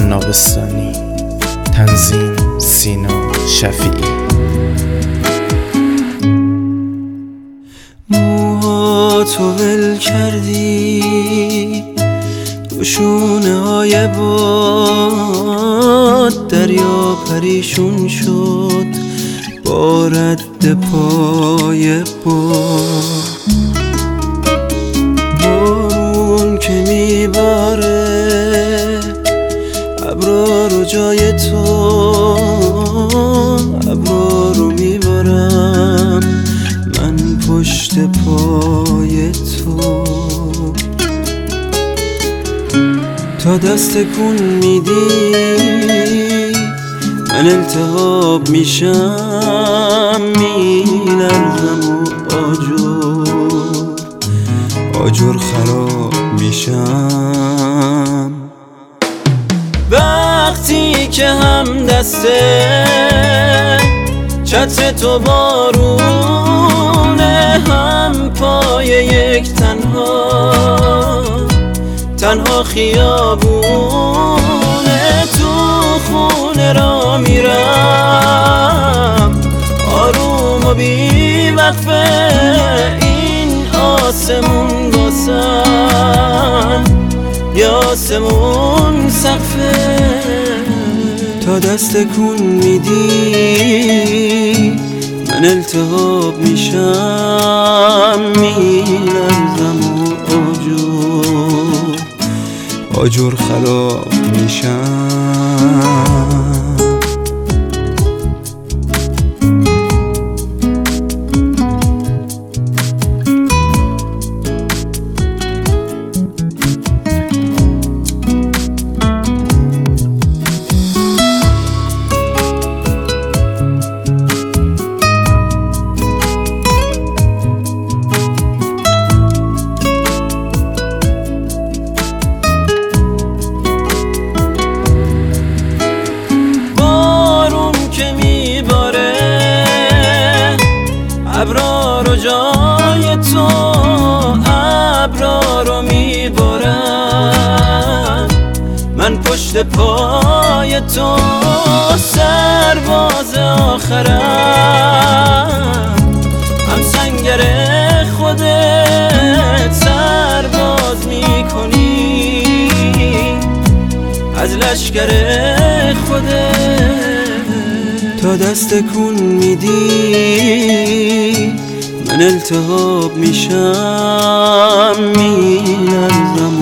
نابستانی. تنظیم سینا شفیعی. موهاتو ول کردی تو شونه های باد، دریا پریشون شد با رد پای باد. بارون که میباره ابرا رو جای تو، ابرا رو میبارم من پشت پای تو. تا دست کن میدی من التهاب میشم، میلرزم و آجر خراب میشم. وقتی که هم دسته چتر تو بارونه، هم پای یک تنها خیابونه. تو خونه را میرم آروم و بی وقفه، این آسمون واسم یا آسمون سقفه. تا دست کن میدی من التهاب میشم، میلرزم و آجر خراب میشم. ابرا رو جای تو، ابرا رو میبارم من پشت پای تو. سرباز آخرم هم سنگر خودت سرباز میکنی از لشکر خودت. تا دست کن میدی من التهاب میشم، میلرزم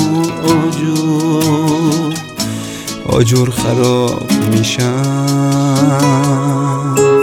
و آجر خراب میشم.